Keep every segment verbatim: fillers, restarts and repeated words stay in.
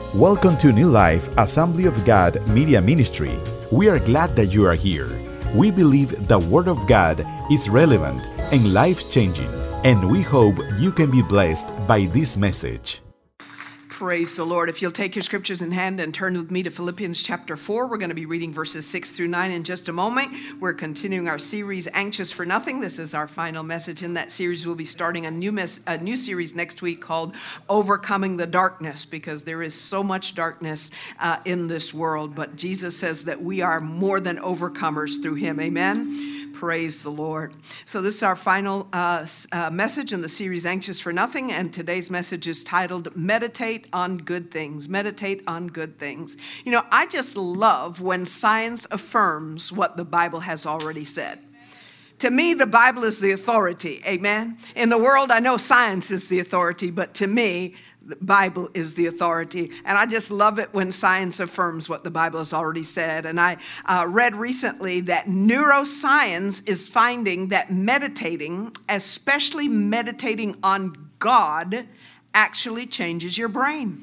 Welcome to New Life Assembly of God Media Ministry. We are glad that you are here. We believe the Word of God is relevant and life-changing, and we hope you can be blessed by this message. Praise the Lord. If you'll take your scriptures in hand and turn with me to Philippians chapter four, we're going to be reading verses six through nine in just a moment. We're continuing our series, Anxious for Nothing. This is our final message in that series. We'll be starting a new mes- a new series next week called Overcoming the Darkness, because there is so much darkness uh, in this world. But Jesus says that we are more than overcomers through him. Amen. Praise the Lord. So this is our final uh, uh, message in the series, Anxious for Nothing, and today's message is titled, Meditate on Good Things. Meditate on Good Things. You know, I just love when science affirms what the Bible has already said. To me, the Bible is the authority, amen? In the world, I know science is the authority, but to me, the Bible is the authority. And I just love it when science affirms what the Bible has already said. And I uh, read recently that neuroscience is finding that meditating, especially meditating on God, actually changes your brain.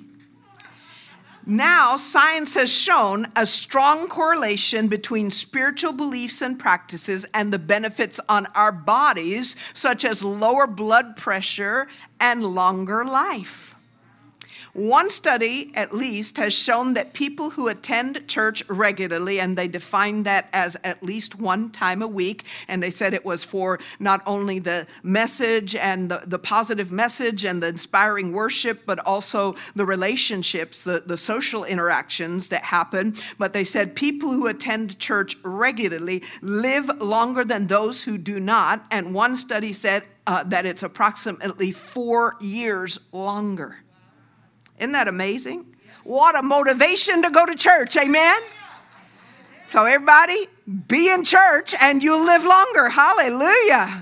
Now, science has shown a strong correlation between spiritual beliefs and practices and the benefits on our bodies, such as lower blood pressure and longer life. One study, at least, has shown that people who attend church regularly, and they defined that as at least one time a week, and they said it was for not only the message and the, the positive message and the inspiring worship, but also the relationships, the, the social interactions that happen. But they said people who attend church regularly live longer than those who do not, and one study said uh, that it's approximately four years longer. Isn't that amazing? What a motivation to go to church, amen? So everybody, be in church and you'll live longer, hallelujah.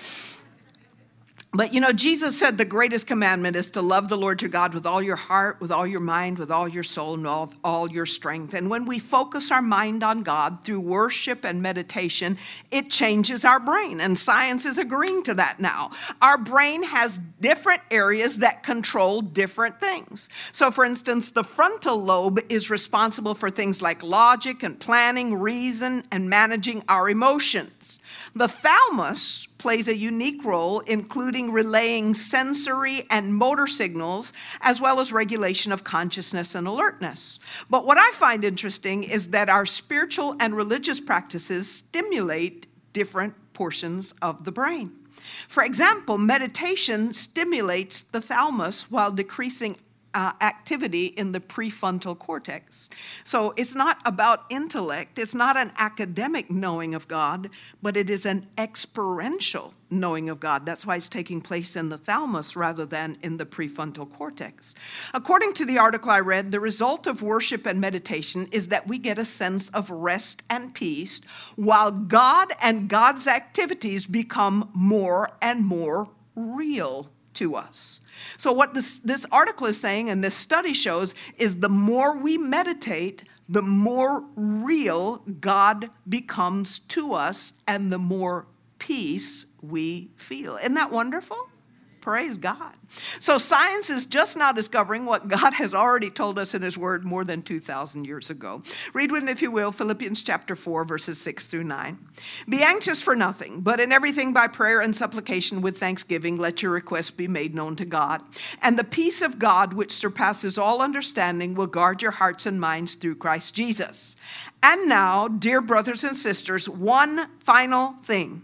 But you know, Jesus said the greatest commandment is to love the Lord your God with all your heart, with all your mind, with all your soul, and all, all your strength. And when we focus our mind on God through worship and meditation, it changes our brain. And science is agreeing to that now. Our brain has different areas that control different things. So for instance, the frontal lobe is responsible for things like logic and planning, reason, and managing our emotions. The thalamus plays a unique role, including relaying sensory and motor signals, as well as regulation of consciousness and alertness. But what I find interesting is that our spiritual and religious practices stimulate different portions of the brain. For example, meditation stimulates the thalamus while decreasing Uh, activity in the prefrontal cortex. So it's not about intellect, it's not an academic knowing of God, but it is an experiential knowing of God. That's why it's taking place in the thalamus rather than in the prefrontal cortex. According to the article I read, the result of worship and meditation is that we get a sense of rest and peace, while God and God's activities become more and more real to us. So what this, this article is saying, and this study shows, is the more we meditate, the more real God becomes to us and the more peace we feel. Isn't that wonderful? Praise God. So science is just now discovering what God has already told us in his word more than two thousand years ago. Read with me, if you will, Philippians chapter four, verses six through nine. Be anxious for nothing, but in everything by prayer and supplication with thanksgiving, let your requests be made known to God. And the peace of God, which surpasses all understanding, will guard your hearts and minds through Christ Jesus. And now, dear brothers and sisters, one final thing.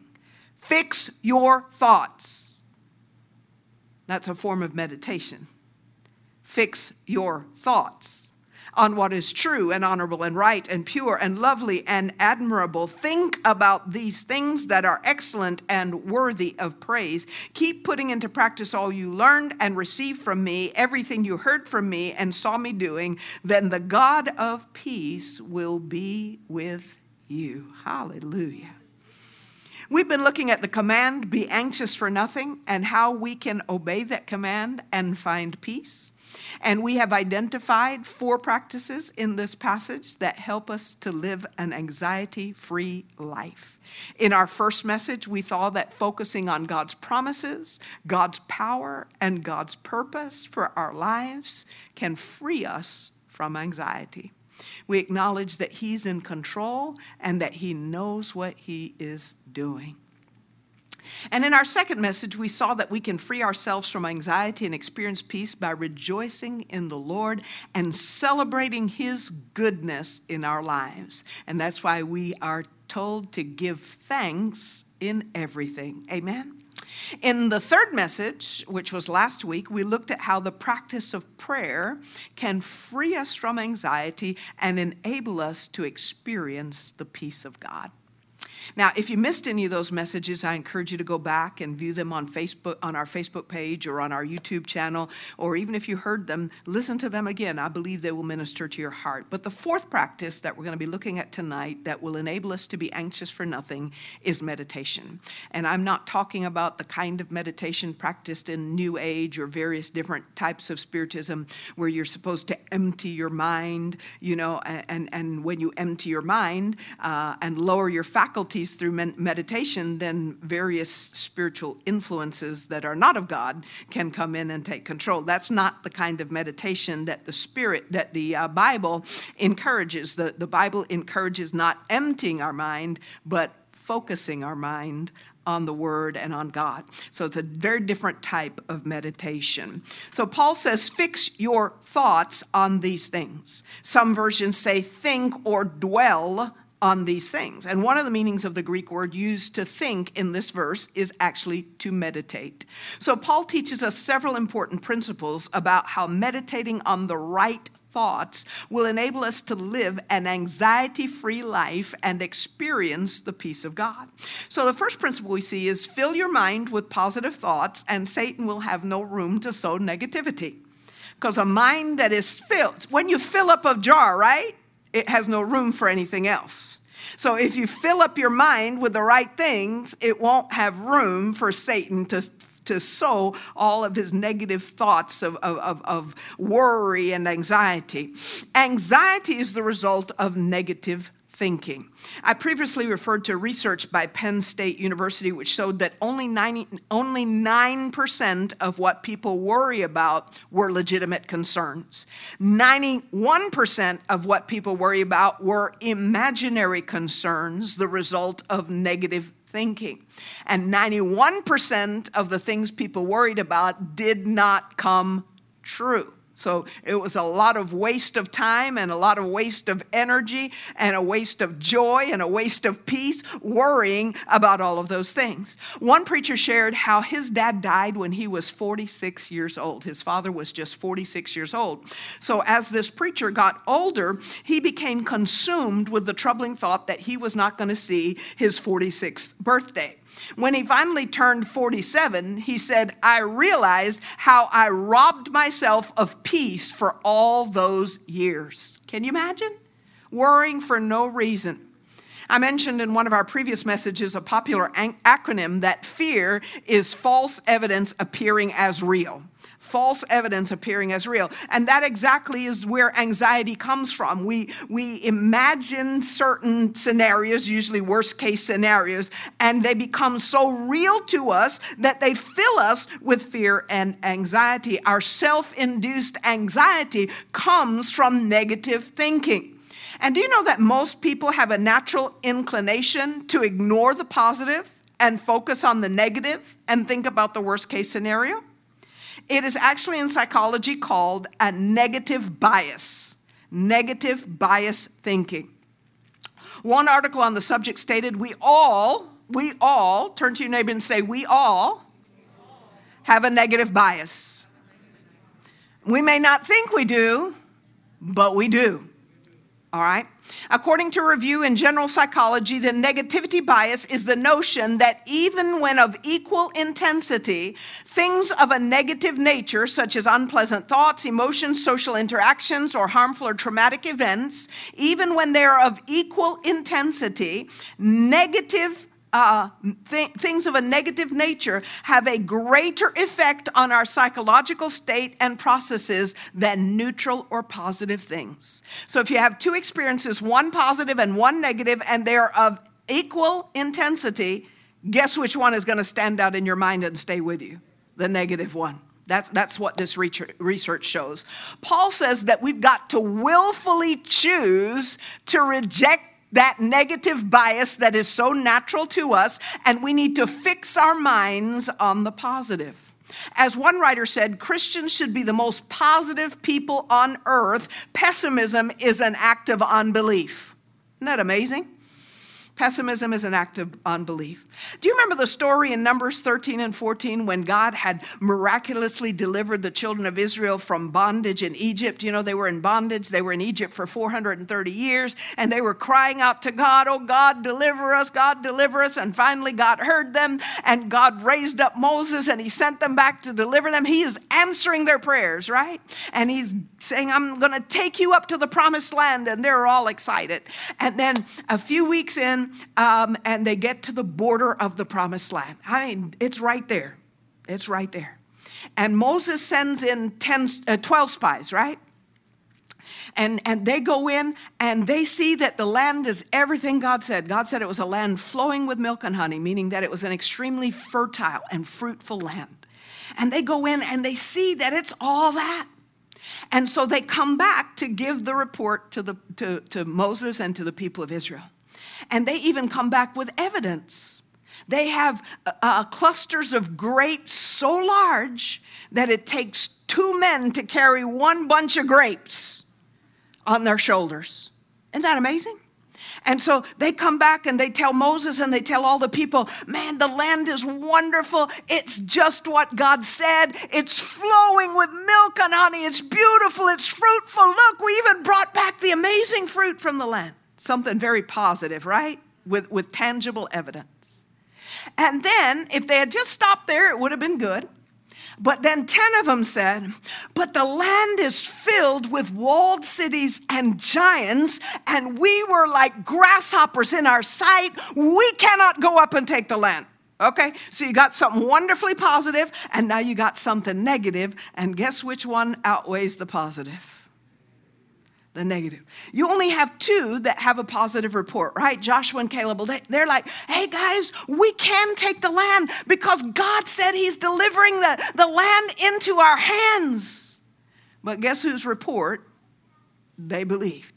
Fix your thoughts. That's a form of meditation. Fix your thoughts on what is true and honorable and right and pure and lovely and admirable. Think about these things that are excellent and worthy of praise. Keep putting into practice all you learned and received from me, everything you heard from me and saw me doing. Then the God of peace will be with you. Hallelujah. We've been looking at the command, be anxious for nothing, and how we can obey that command and find peace. And we have identified four practices in this passage that help us to live an anxiety-free life. In our first message, we saw that focusing on God's promises, God's power, and God's purpose for our lives can free us from anxiety. We acknowledge that He's in control and that He knows what He is doing. And in our second message, we saw that we can free ourselves from anxiety and experience peace by rejoicing in the Lord and celebrating His goodness in our lives. And that's why we are told to give thanks in everything. Amen? In the third message, which was last week, we looked at how the practice of prayer can free us from anxiety and enable us to experience the peace of God. Now, if you missed any of those messages, I encourage you to go back and view them on Facebook, on our Facebook page or on our YouTube channel, or even if you heard them, listen to them again. I believe they will minister to your heart. But the fourth practice that we're going to be looking at tonight that will enable us to be anxious for nothing is meditation. And I'm not talking about the kind of meditation practiced in New Age or various different types of spiritism where you're supposed to empty your mind, you know, and, and when you empty your mind uh, and lower your faculties through meditation, then various spiritual influences that are not of God can come in and take control. That's not the kind of meditation that the Spirit, that the uh, Bible encourages. The, the Bible encourages not emptying our mind, but focusing our mind on the Word and on God. So it's a very different type of meditation. So Paul says, fix your thoughts on these things. Some versions say think or dwell on these things. And one of the meanings of the Greek word used to think in this verse is actually to meditate. So Paul teaches us several important principles about how meditating on the right thoughts will enable us to live an anxiety-free life and experience the peace of God. So the first principle we see is fill your mind with positive thoughts and Satan will have no room to sow negativity. Because a mind that is filled, when you fill up a jar, right? It has no room for anything else. So if you fill up your mind with the right things, it won't have room for Satan to, to sow all of his negative thoughts of, of, of worry and anxiety. Anxiety is the result of negative thinking. I previously referred to research by Penn State University, which showed that only ninety, only nine percent of what people worry about were legitimate concerns. ninety-one percent of what people worry about were imaginary concerns, the result of negative thinking. And ninety-one percent of the things people worried about did not come true. So it was a lot of waste of time and a lot of waste of energy and a waste of joy and a waste of peace worrying about all of those things. One preacher shared how his dad died when he was forty-six years old. His father was just forty-six years old. So as this preacher got older, he became consumed with the troubling thought that he was not going to see his forty-sixth birthday. When he finally turned forty-seven, he said, I realized how I robbed myself of peace for all those years. Can you imagine? Worrying for no reason. I mentioned in one of our previous messages a popular an- acronym that fear is false evidence appearing as real. False evidence appearing as real. And that exactly is where anxiety comes from. We, we imagine certain scenarios, usually worst case scenarios, and they become so real to us that they fill us with fear and anxiety. Our self-induced anxiety comes from negative thinking. And do you know that most people have a natural inclination to ignore the positive and focus on the negative and think about the worst case scenario? It is actually in psychology called a negative bias, negative bias thinking. One article on the subject stated, we all, we all, turn to your neighbor and say, we all have a negative bias. We may not think we do, but we do. All right. According to a review in General Psychology, the negativity bias is the notion that even when of equal intensity, things of a negative nature, such as unpleasant thoughts, emotions, social interactions, or harmful or traumatic events, even when they are of equal intensity, negative uh, th- things of a negative nature have a greater effect on our psychological state and processes than neutral or positive things. So if you have two experiences, one positive and one negative, and they're of equal intensity, guess which one is going to stand out in your mind and stay with you? The negative one. That's, that's what this research shows. Paul says that we've got to willfully choose to reject that negative bias that is so natural to us, and we need to fix our minds on the positive. As one writer said, Christians should be the most positive people on earth. Pessimism is an act of unbelief. Isn't that amazing? Pessimism is an act of unbelief. Do you remember the story in Numbers thirteen and fourteen when God had miraculously delivered the children of Israel from bondage in Egypt? You know, they were in bondage. They were in Egypt for four hundred thirty years, and they were crying out to God, oh, God, deliver us, God, deliver us. And finally, God heard them, and God raised up Moses, and he sent them back to deliver them. He is answering their prayers, right? And he's saying, I'm going to take you up to the promised land, and they're all excited. And then a few weeks in, um, and they get to the border of the promised land. I mean, it's right there. It's right there. And Moses sends in ten, uh, twelve spies, right? And, and they go in and they see that the land is everything God said. God said it was a land flowing with milk and honey, meaning that it was an extremely fertile and fruitful land. And they go in and they see that it's all that. And so they come back to give the report to, the, to, to Moses and to the people of Israel. And they even come back with evidence. They have uh, clusters of grapes so large that it takes two men to carry one bunch of grapes on their shoulders. Isn't that amazing? And so they come back and they tell Moses and they tell all the people, man, the land is wonderful. It's just what God said. It's flowing with milk and honey. It's beautiful. It's fruitful. Look, we even brought back the amazing fruit from the land. Something very positive, right? With, with tangible evidence. And then, if they had just stopped there, it would have been good. But then ten of them said, but the land is filled with walled cities and giants, and we were like grasshoppers in our sight. We cannot go up and take the land. Okay, so you got something wonderfully positive, and now you got something negative, and guess which one outweighs the positive? The negative. You only have two that have a positive report, right? Joshua and Caleb. They're like, hey guys, we can take the land because God said he's delivering the, the land into our hands. But guess whose report they believed?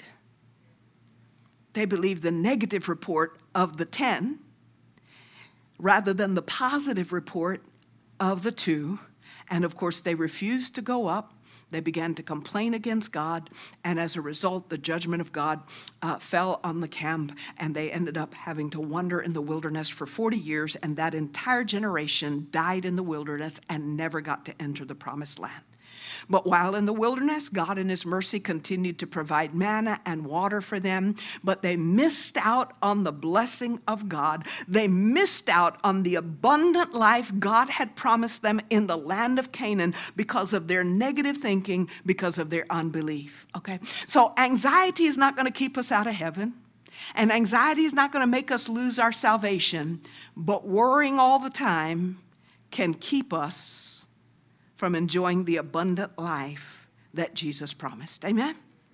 They believed the negative report of the ten rather than the positive report of the two. And of course, they refused to go up. They began to complain against God, and as a result, the judgment of God uh, fell on the camp, and they ended up having to wander in the wilderness for forty years, and that entire generation died in the wilderness and never got to enter the promised land. But while in the wilderness, God in his mercy continued to provide manna and water for them, but they missed out on the blessing of God. They missed out on the abundant life God had promised them in the land of Canaan because of their negative thinking, because of their unbelief. Okay, so anxiety is not going to keep us out of heaven. And anxiety is not going to make us lose our salvation, but worrying all the time can keep us from enjoying the abundant life that Jesus promised. Amen?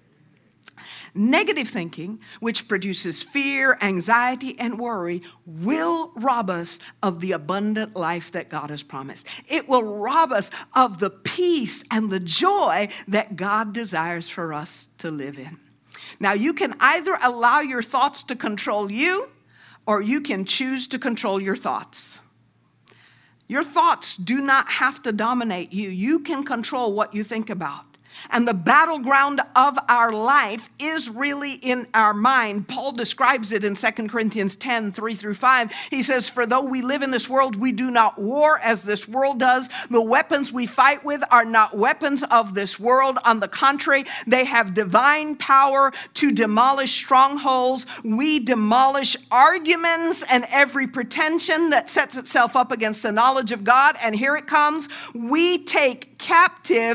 Negative thinking, which produces fear, anxiety, and worry, will rob us of the abundant life that God has promised. It will rob us of the peace and the joy that God desires for us to live in. Now, you can either allow your thoughts to control you, or you can choose to control your thoughts. Your thoughts do not have to dominate you. You can control what you think about. And the battleground of our life is really in our mind. Paul describes it in Second Corinthians ten, three through five. He says, for though we live in this world, we do not war as this world does. The weapons we fight with are not weapons of this world. On the contrary, they have divine power to demolish strongholds. We demolish arguments and every pretension that sets itself up against the knowledge of God. And here it comes. We take captive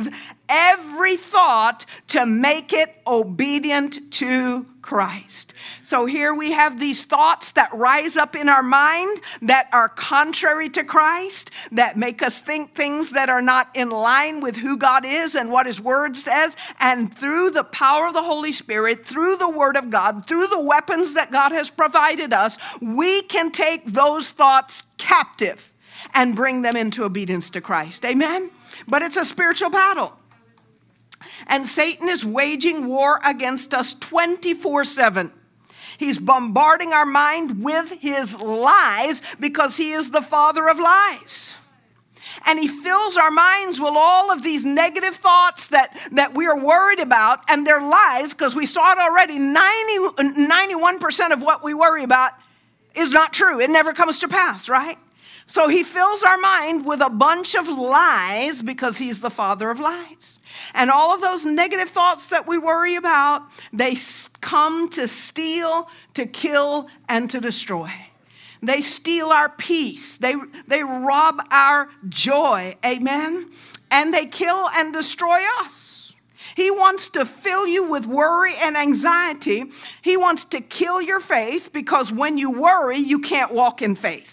every thought to make it obedient to Christ. So here we have these thoughts that rise up in our mind that are contrary to Christ, that make us think things that are not in line with who God is and what his word says. And through the power of the Holy Spirit, through the word of God, through the weapons that God has provided us, we can take those thoughts captive and bring them into obedience to Christ. Amen? But it's a spiritual battle. And Satan is waging war against us twenty-four seven. He's bombarding our mind with his lies because he is the father of lies. And he fills our minds with all of these negative thoughts that, that we are worried about, and they're lies because we saw it already. ninety, ninety-one percent of what we worry about is not true. It never comes to pass, right? So he fills our mind with a bunch of lies because he's the father of lies. And all of those negative thoughts that we worry about, they come to steal, to kill, and to destroy. They steal our peace. They, they rob our joy. Amen? And they kill and destroy us. He wants to fill you with worry and anxiety. He wants to kill your faith because when you worry, you can't walk in faith.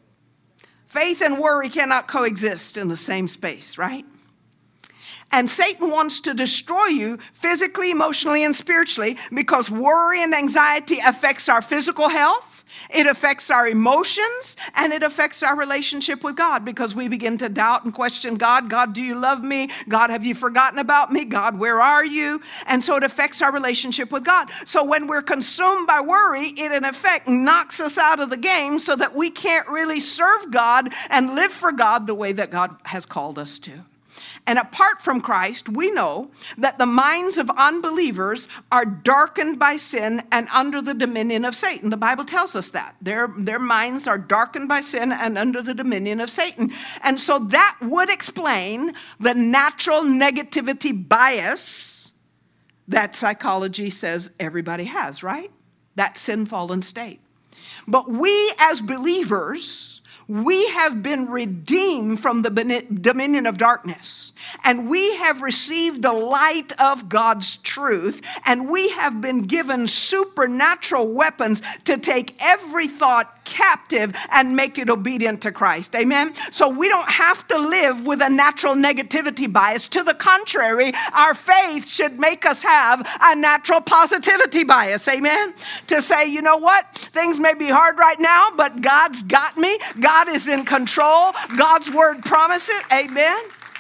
Faith and worry cannot coexist in the same space, right? And Satan wants to destroy you physically, emotionally, and spiritually because worry and anxiety affects our physical health. It affects our emotions, and it affects our relationship with God because we begin to doubt and question God. God, do you love me? God, have you forgotten about me? God, where are you? And so it affects our relationship with God. So when we're consumed by worry, it in effect knocks us out of the game so that we can't really serve God and live for God the way that God has called us to. And apart from Christ, we know that the minds of unbelievers are darkened by sin and under the dominion of Satan. The Bible tells us that. Their, their minds are darkened by sin and under the dominion of Satan. And so that would explain the natural negativity bias that psychology says everybody has, right? That sin-fallen state. But we as believers, we have been redeemed from the dominion of darkness, and we have received the light of God's truth, and we have been given supernatural weapons to take every thought captive and make it obedient to Christ. Amen? So we don't have to live with a natural negativity bias. To the contrary, our faith should make us have a natural positivity bias. Amen? To say, you know what? Things may be hard right now, but God's got me. God is in control. God's word promises it. Amen.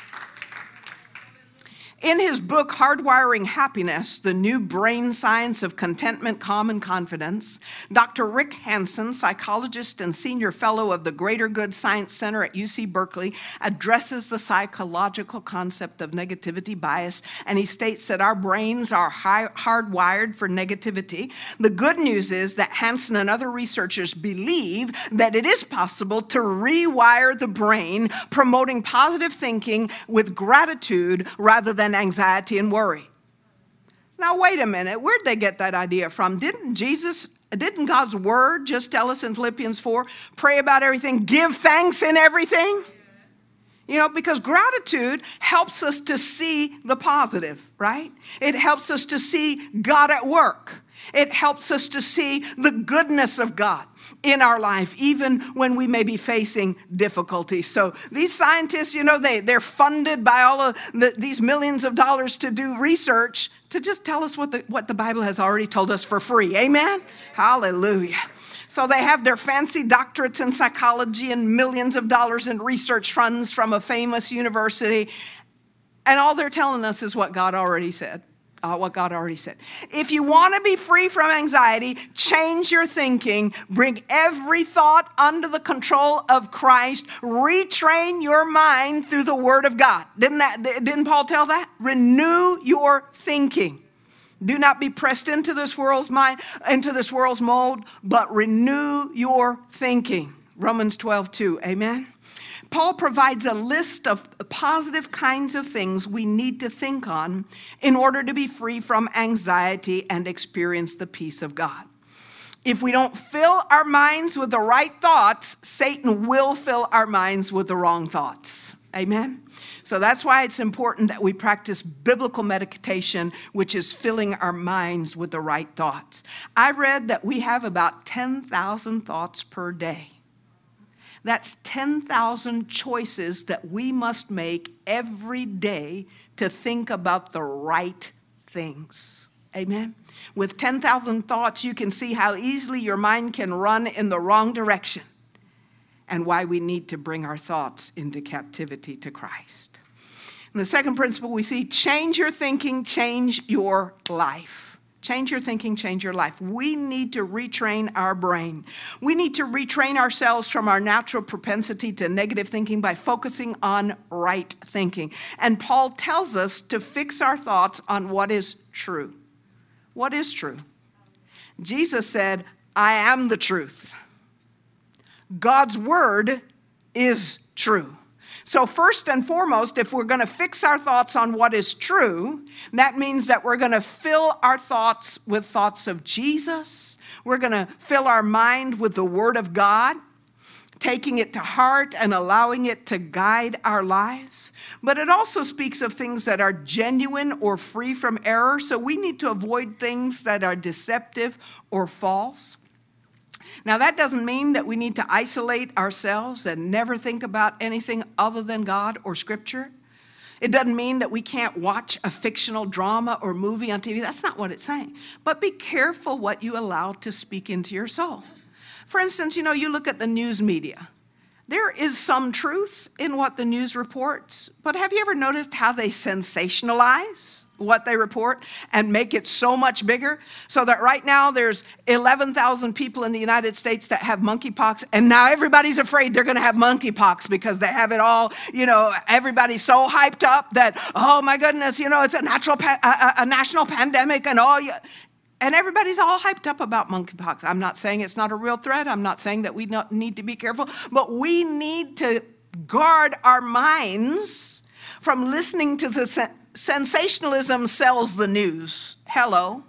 In his book, Hardwiring Happiness, The New Brain Science of Contentment, Calm, and Confidence, Doctor Rick Hanson, psychologist and senior fellow of the Greater Good Science Center at U C Berkeley, addresses the psychological concept of negativity bias, and he states that our brains are high, hardwired for negativity. The good news is that Hanson and other researchers believe that it is possible to rewire the brain, promoting positive thinking with gratitude rather than anxiety and worry. Now, wait a minute. Where'd they get that idea from? Didn't Jesus, didn't God's word just tell us in Philippians four, pray about everything, give thanks in everything? You know, because gratitude helps us to see the positive, right? It helps us to see God at work. It helps us to see the goodness of God in our life, even when we may be facing difficulties. So these scientists, you know, they, they're funded by all of the, these millions of dollars to do research to just tell us what the, what the Bible has already told us for free. Amen? Hallelujah. So they have their fancy doctorates in psychology and millions of dollars in research funds from a famous university. And all they're telling us is what God already said. Uh, what God already said. If you want to be free from anxiety, change your thinking, bring every thought under the control of Christ, retrain your mind through the Word of God. Didn't that? Didn't Paul tell that? Renew your thinking. Do not be pressed into this world's mind, into this world's mold, but renew your thinking. Romans twelve two. Amen. Paul provides a list of positive kinds of things we need to think on in order to be free from anxiety and experience the peace of God. If we don't fill our minds with the right thoughts, Satan will fill our minds with the wrong thoughts. Amen? So that's why it's important that we practice biblical meditation, which is filling our minds with the right thoughts. I read that we have about ten thousand thoughts per day. That's ten thousand choices that we must make every day to think about the right things. Amen? With ten thousand thoughts, you can see how easily your mind can run in the wrong direction, and why we need to bring our thoughts into captivity to Christ. And the second principle we see, change your thinking, change your life. Change your thinking, change your life. We need to retrain our brain. We need to retrain ourselves from our natural propensity to negative thinking by focusing on right thinking. And Paul tells us to fix our thoughts on what is true. What is true? Jesus said, I am the truth. God's word is true. So first and foremost, if we're going to fix our thoughts on what is true, that means that we're going to fill our thoughts with thoughts of Jesus. We're going to fill our mind with the word of God, taking it to heart and allowing it to guide our lives. But it also speaks of things that are genuine or free from error. So we need to avoid things that are deceptive or false. Now, that doesn't mean that we need to isolate ourselves and never think about anything other than God or Scripture. It doesn't mean that we can't watch a fictional drama or movie on T V. That's not what it's saying. But be careful what you allow to speak into your soul. For instance, you know, you look at the news media. There is some truth in what the news reports, but have you ever noticed how they sensationalize what they report and make it so much bigger? So that right now there's eleven thousand people in the United States that have monkeypox, and now everybody's afraid they're going to have monkeypox because they have it all, you know, everybody's so hyped up that, oh my goodness, you know, it's a natural, pa- a, a national pandemic and all. You, And everybody's all hyped up about monkeypox. I'm not saying it's not a real threat. I'm not saying that we not need to be careful. But we need to guard our minds from listening to the sen- sensationalism sells the news. Hello.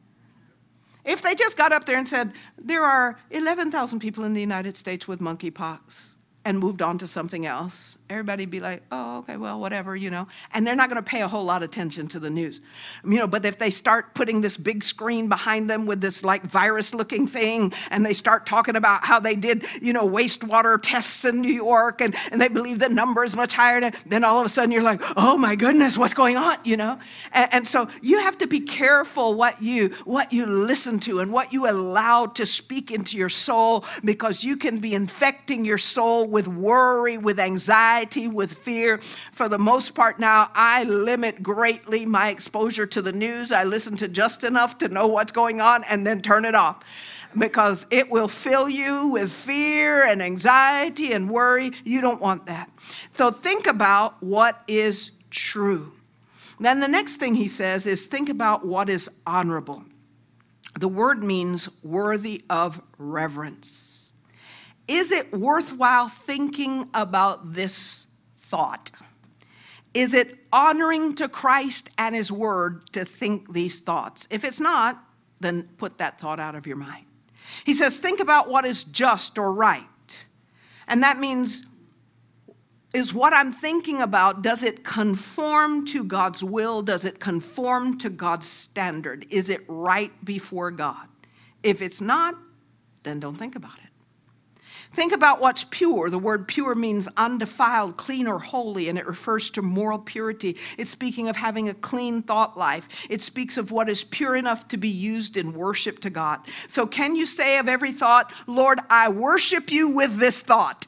If they just got up there and said, there are eleven thousand people in the United States with monkeypox, and moved on to something else, everybody'd be like, oh, okay, well, whatever, you know. And they're not going to pay a whole lot of attention to the news. You know, but if they start putting this big screen behind them with this like virus-looking thing, and they start talking about how they did, you know, wastewater tests in New York, and, and they believe the number is much higher, than, then all of a sudden you're like, oh my goodness, what's going on, you know? And, and so you have to be careful what you, what you listen to and what you allow to speak into your soul, because you can be infecting your soul with worry, with anxiety, with fear. For the most part now, I limit greatly my exposure to the news. I listen to just enough to know what's going on and then turn it off, because it will fill you with fear and anxiety and worry. You don't want that. So think about what is true. Then the next thing he says is think about what is honorable. The word means worthy of reverence. Is it worthwhile thinking about this thought? Is it honoring to Christ and his word to think these thoughts? If it's not, then put that thought out of your mind. He says, think about what is just or right. And that means, is what I'm thinking about, does it conform to God's will? Does it conform to God's standard? Is it right before God? If it's not, then don't think about it. Think about what's pure. The word pure means undefiled, clean, or holy, and it refers to moral purity. It's speaking of having a clean thought life. It speaks of what is pure enough to be used in worship to God. So can you say of every thought, Lord, I worship you with this thought?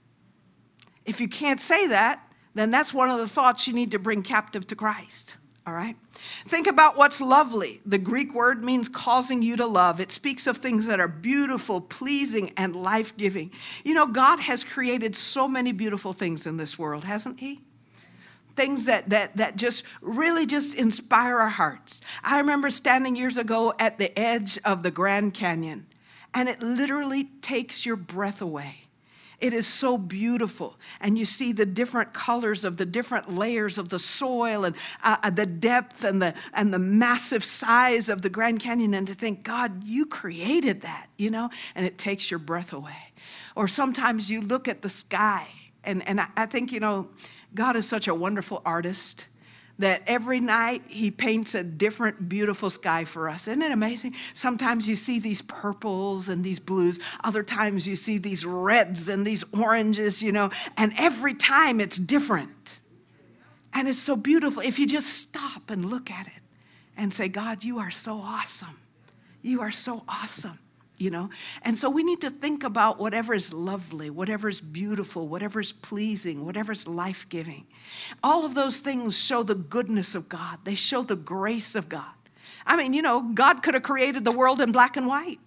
If you can't say that, then that's one of the thoughts you need to bring captive to Christ. All right? Think about what's lovely. The Greek word means causing you to love. It speaks of things that are beautiful, pleasing, and life-giving. You know, God has created so many beautiful things in this world, hasn't he? Things that, that, that just really just inspire our hearts. I remember standing years ago at the edge of the Grand Canyon, and it literally takes your breath away. It is so beautiful. And you see the different colors of the different layers of the soil and uh, the depth and the, and the massive size of the Grand Canyon. And to think, God, you created that, you know, and it takes your breath away. Or sometimes you look at the sky and, and I, I think, you know, God is such a wonderful artist that every night he paints a different beautiful sky for us. Isn't it amazing? Sometimes you see these purples and these blues. Other times you see these reds and these oranges, you know, and every time it's different. And it's so beautiful if you just stop and look at it and say, God, you are so awesome. You are so awesome. You know, and so we need to think about whatever is lovely, whatever is beautiful, whatever is pleasing, whatever is life-giving. All of those things show the goodness of God. They show the grace of God. I mean, you know, God could have created the world in black and white,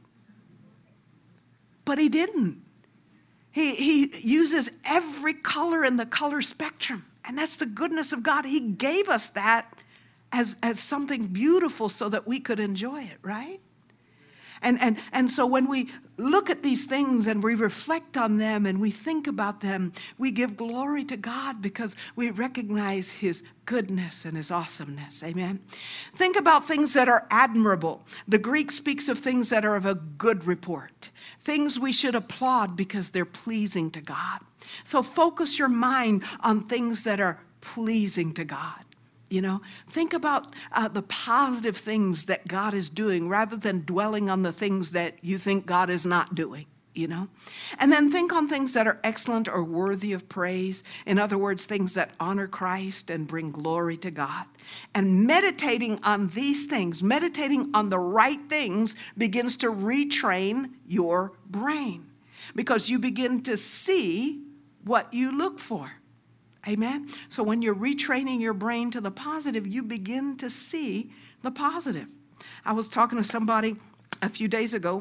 but he didn't. He, he uses every color in the color spectrum, and that's the goodness of God. He gave us that as, as something beautiful so that we could enjoy it, right? And, and, and so when we look at these things and we reflect on them and we think about them, we give glory to God because we recognize his goodness and his awesomeness. Amen. Think about things that are admirable. The Greek speaks of things that are of a good report, things we should applaud because they're pleasing to God. So focus your mind on things that are pleasing to God. You know, think about uh, the positive things that God is doing rather than dwelling on the things that you think God is not doing, you know. And then think on things that are excellent or worthy of praise. In other words, things that honor Christ and bring glory to God. And meditating on these things, meditating on the right things begins to retrain your brain because you begin to see what you look for. Amen. So when you're retraining your brain to the positive, you begin to see the positive. I was talking to somebody a few days ago,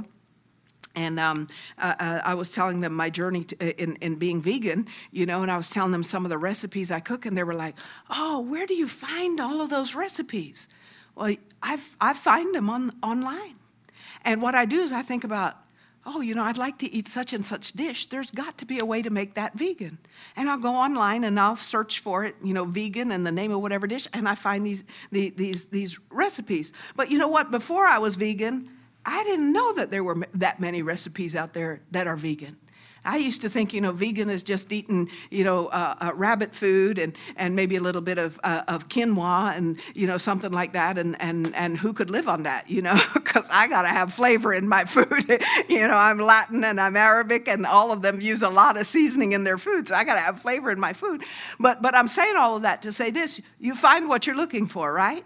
and um, uh, uh, I was telling them my journey to, in, in being vegan, you know, and I was telling them some of the recipes I cook, and they were like, oh, where do you find all of those recipes? Well, I I find them on online. And what I do is I think about, oh, you know, I'd like to eat such and such dish. There's got to be a way to make that vegan. And I'll go online and I'll search for it, you know, vegan and the name of whatever dish, and I find these, these, these, these recipes. But you know what? Before I was vegan, I didn't know that there were that many recipes out there that are vegan. I used to think, you know, vegan is just eating, you know, uh, uh, rabbit food and, and maybe a little bit of uh, of quinoa and, you know, something like that. And and, and who could live on that, you know, because I got to have flavor in my food. You know, I'm Latin and I'm Arabic and all of them use a lot of seasoning in their food. So I got to have flavor in my food. But But I'm saying all of that to say this. You find what you're looking for, right?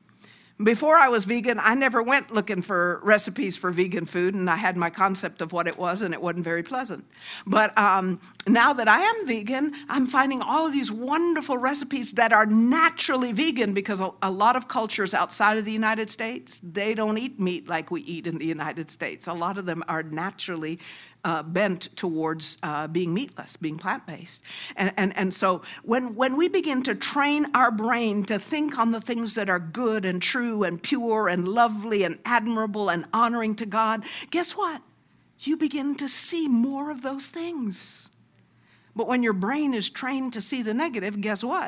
Before I was vegan, I never went looking for recipes for vegan food, and I had my concept of what it was, and it wasn't very pleasant. But um, now that I am vegan, I'm finding all of these wonderful recipes that are naturally vegan because a, a lot of cultures outside of the United States, they don't eat meat like we eat in the United States. A lot of them are naturally Uh, bent towards uh, being meatless, being plant-based. And, and, and so when, when we begin to train our brain to think on the things that are good and true and pure and lovely and admirable and honoring to God, guess what? You begin to see more of those things. But when your brain is trained to see the negative, guess what?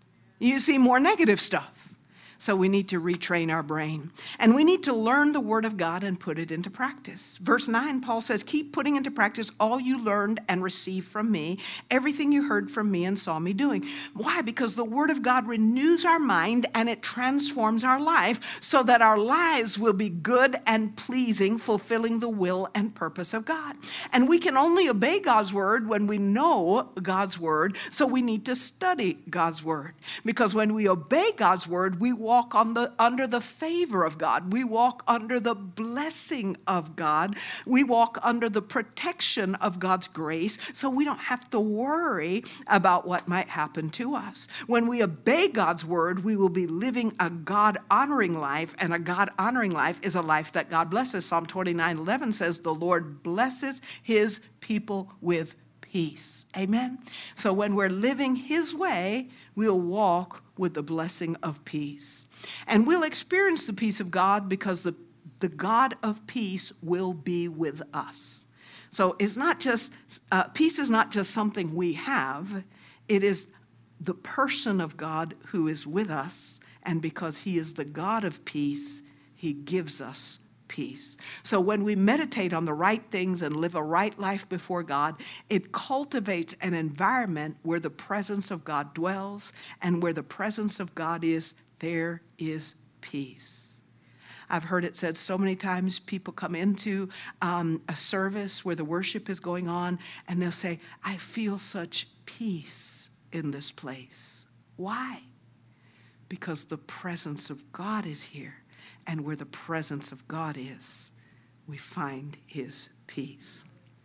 You see more negative stuff. So we need to retrain our brain. And we need to learn the Word of God and put it into practice. Verse nine, Paul says, keep putting into practice all you learned and received from me, everything you heard from me and saw me doing. Why? Because the Word of God renews our mind and it transforms our life so that our lives will be good and pleasing, fulfilling the will and purpose of God. And we can only obey God's Word when we know God's Word, so we need to study God's Word. Because when we obey God's Word, we walk on the, under the favor of God. We walk under the blessing of God. We walk under the protection of God's grace, so we don't have to worry about what might happen to us. When we obey God's word, we will be living a God-honoring life, and a God-honoring life is a life that God blesses. Psalm twenty-nine eleven says, the Lord blesses his people with peace. Amen? So when we're living his way, we'll walk with the blessing of peace. And we'll experience the peace of God because the, the God of peace will be with us. So it's not just, uh, peace is not just something we have. It is the person of God who is with us. And because he is the God of peace, he gives us peace. So when we meditate on the right things and live a right life before God, it cultivates an environment where the presence of God dwells, and where the presence of God is, there is peace. I've heard it said so many times, people come into um, a service where the worship is going on, and they'll say, I feel such peace in this place. Why? Because the presence of God is here. And where the presence of God is, we find his peace.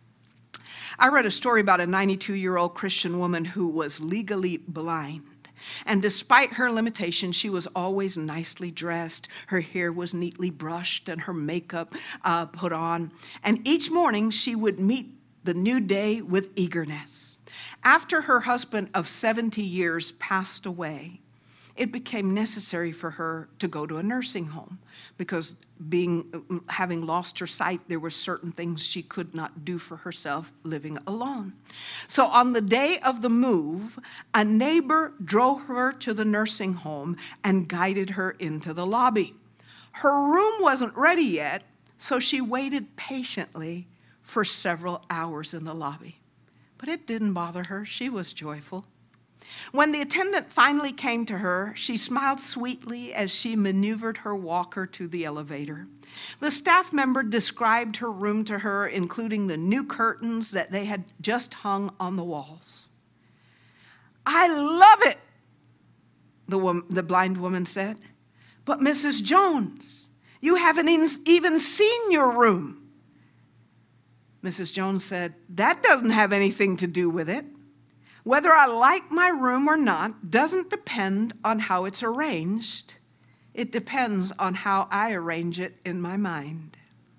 I read a story about a ninety-two-year-old Christian woman who was legally blind. And despite her limitations, she was always nicely dressed. Her hair was neatly brushed and her makeup uh, put on. And each morning she would meet the new day with eagerness. After her husband of seventy years passed away, it became necessary for her to go to a nursing home because being, having lost her sight, there were certain things she could not do for herself living alone. So on the day of the move, a neighbor drove her to the nursing home and guided her into the lobby. Her room wasn't ready yet, so she waited patiently for several hours in the lobby. But it didn't bother her. She was joyful. When the attendant finally came to her, she smiled sweetly as she maneuvered her walker to the elevator. The staff member described her room to her, including the new curtains that they had just hung on the walls. I love it, the, woman, the blind woman said. But Missus Jones, you haven't even seen your room. Missus Jones said, that doesn't have anything to do with it. Whether I like my room or not doesn't depend on how it's arranged. It depends on how I arrange it in my mind.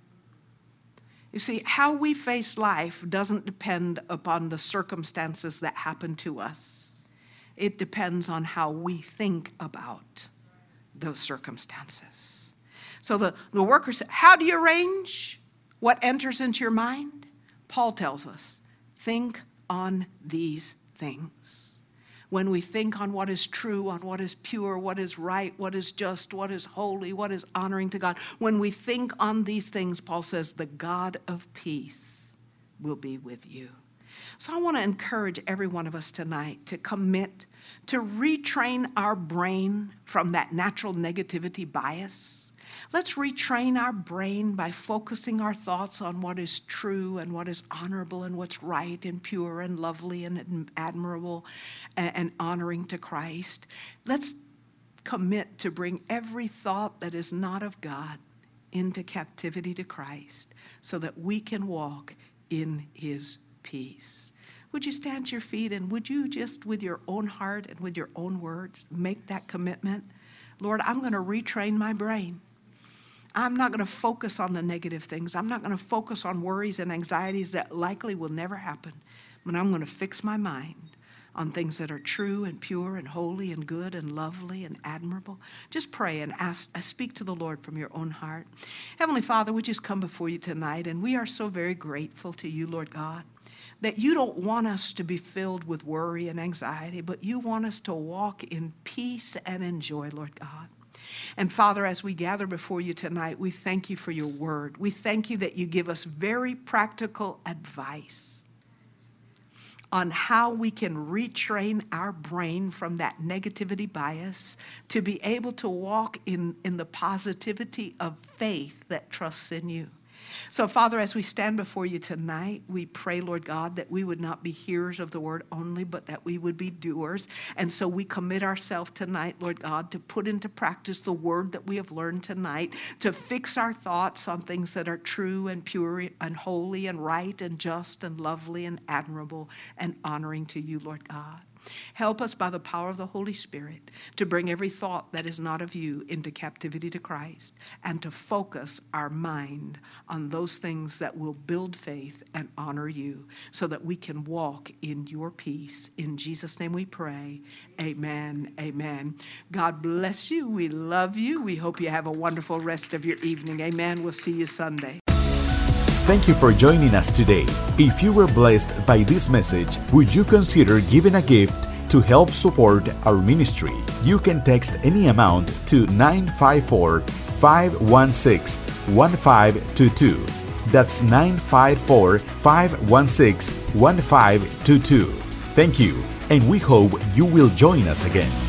You see, how we face life doesn't depend upon the circumstances that happen to us. It depends on how we think about those circumstances. So the, the worker said, how do you arrange what enters into your mind? Paul tells us, think on these things. When we think on what is true, on what is pure, what is right, what is just, what is holy, what is honoring to God, when we think on these things, Paul says, the God of peace will be with you. So I want to encourage every one of us tonight to commit to retrain our brain from that natural negativity bias. Let's retrain our brain by focusing our thoughts on what is true and what is honorable and what's right and pure and lovely and admirable and honoring to Christ. Let's commit to bring every thought that is not of God into captivity to Christ so that we can walk in his peace. Would you stand to your feet and would you just with your own heart and with your own words make that commitment? Lord, I'm going to retrain my brain. I'm not going to focus on the negative things. I'm not going to focus on worries and anxieties that likely will never happen. But I'm going to fix my mind on things that are true and pure and holy and good and lovely and admirable. Just pray and ask, speak to the Lord from your own heart. Heavenly Father, we just come before you tonight, and we are so very grateful to you, Lord God, that you don't want us to be filled with worry and anxiety, but you want us to walk in peace and in joy, Lord God. And Father, as we gather before you tonight, we thank you for your word. We thank you that you give us very practical advice on how we can retrain our brain from that negativity bias to be able to walk in, in the positivity of faith that trusts in you. So, Father, as we stand before you tonight, we pray, Lord God, that we would not be hearers of the word only, but that we would be doers. And so we commit ourselves tonight, Lord God, to put into practice the word that we have learned tonight, to fix our thoughts on things that are true and pure and holy and right and just and lovely and admirable and honoring to you, Lord God. Help us by the power of the Holy Spirit to bring every thought that is not of you into captivity to Christ and to focus our mind on those things that will build faith and honor you so that we can walk in your peace. In Jesus' name we pray. Amen. Amen. God bless you. We love you. We hope you have a wonderful rest of your evening. Amen. We'll see you Sunday. Thank you for joining us today. If you were blessed by this message, would you consider giving a gift to help support our ministry? You can text any amount to nine five four, five one six, one five two two. That's nine five four, five one six, one five two two. Thank you, and we hope you will join us again.